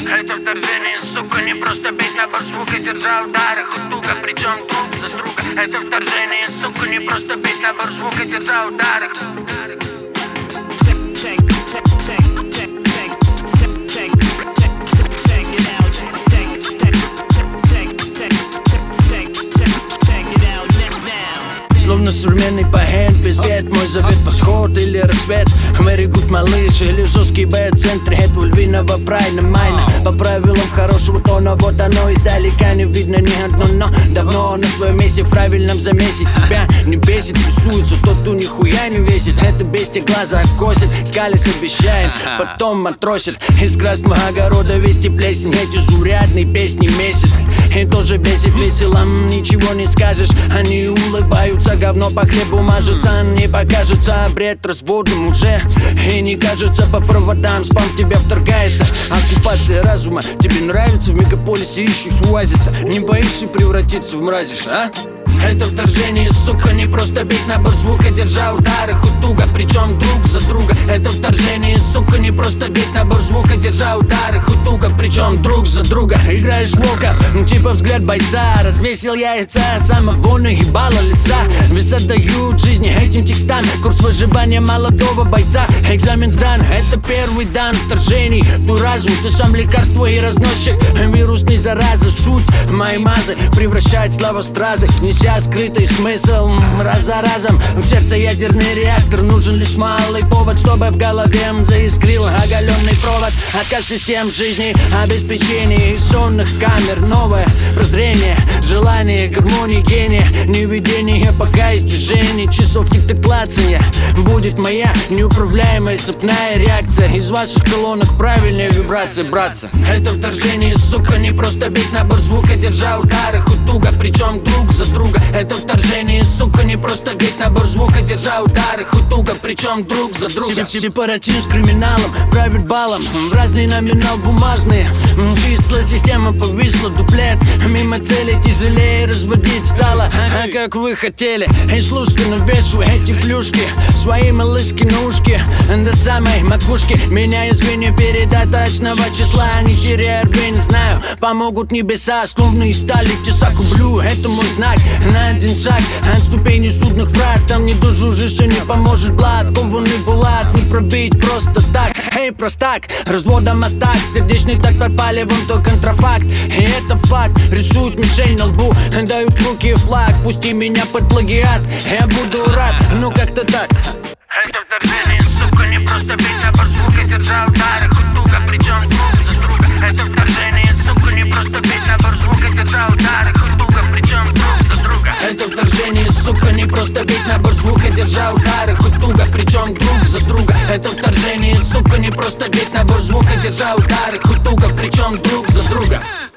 Это вторжение, сука, не просто бить набор звука, держа удары, хоть туго, причем друг за друга. Это вторжение, сука, не просто бить набор звука, держа удары. Словно современный поэт, без бед. Мой завет восход или рассвет. Мэри Гуд малыш или жесткий бэт. В центре этого львиного прайна майна. По правилам хорошего тона, вот оно издалека не видно ни одно, но давно на своем месте в правильном замесе. Тебя не бесит, рисуется тот, кто нихуя не весит. Это бестия глаза косит, скалис обещает, потом матросит. Из красного огорода вести плесень, эти журядные песни месяц. И тоже бесит весело, ничего не скажешь. Они улыбаются, говно по хлебу мажется. Не покажется бред разводом уже. И не кажется по проводам, спам в тебя вторгается. Оккупация разума, тебе нравится в мегаполисе, ищешь оазиса. Не боишься превратиться в мразиш, а? Это вторжение, сука, не просто бить набор звука, держа удары, хоть туго, причем друг за друга. Это вторжение, сука, не просто бить набор звука, держа удары, хоть туго, причем друг за друга. Играешь в волка, типа взгляд бойца. Развесил яйца, самого наебало леса. Вес отдают жизни этим текстам. Курс выживания молодого бойца. Экзамен сдан, это первый дан вторжений. Твой разум, ты сам лекарство и разносчик вирусной заразы. Суть моей мазы превращает слова в стразы, неся скрытый смысл раз за разом. В сердце ядерный реактор, нужен лишь малый повод, чтобы в голове заискрил оголенный провод. Отказ систем жизни, обеспечение из сонных камер. Новое прозрение, желание, гармонии, гения. Не видение, пока есть движение часов тик-так клацанья. Будет моя неуправляемая цепная реакция. Из ваших колонок правильная вибрация, братцы. Это вторжение, сука, не просто бить набор звука, держа удары, хоть туго, причем друг за друга. Это вторжение, сука, не просто бить набор звука, держа удары, хоть туго, причем друг за друга. Сепаратизм с криминалом, правит балом, разный номинал бумажные. Числа, система повисла, дуплет. Мимо цели тяжелее разводить стало, а как вы хотели. Эй, слушка, навешивай эти плюшки, свои малышки на ушки, до самой макушки. Меняя звенья передаточного числа, не теряя рвень, знаю, помогут небеса. Словно из стали теса кублю, это мой знак. На один шаг от ступеней судных врат. Там не дожужишь и не поможет блат. Кованый булат не пробить просто так. Эй, простак, развода мостак. Сердечный так пропали, вон то контрафакт. И это факт, рисуют мишень на лбу, дают руки и флаг. Пусти меня под плагиат, я буду рад, ну как-то так. Это вторжение, сука, не просто бить набор звука, держа удары, хоть туго, причем друг за друга. Это вторжение, сука, не просто бить набор звука, держа удары, хоть туго, причем друг за друга. Это вторжение, сука, не просто бить набор звука, держа удары, хоть туго, причем друг за друга. Это вторжение, сука, не просто бить набор звука, держа удары, хоть туго, причем друг за друга.